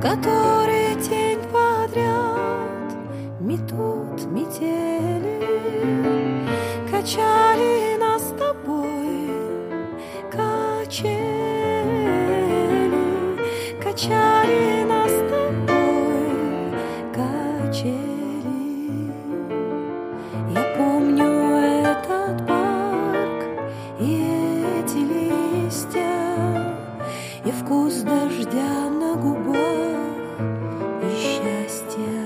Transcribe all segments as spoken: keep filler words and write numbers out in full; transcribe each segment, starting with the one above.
который день подряд метут метели, качали нас с тобой качели, качали нас с тобой качели. Я помню этот парк и эти листья, и вкус дождя на губах, и счастья.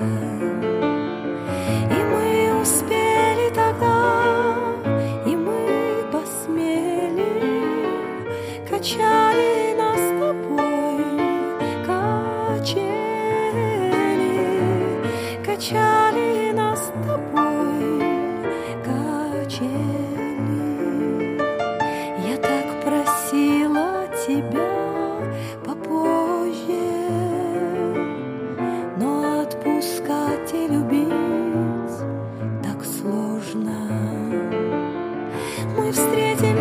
И мы успели тогда, и мы посмели, качали нас с тобой качели, качали нас с тобой качели. Я так просила тебя попозже, но отпускать и любить так сложно. Мы встретим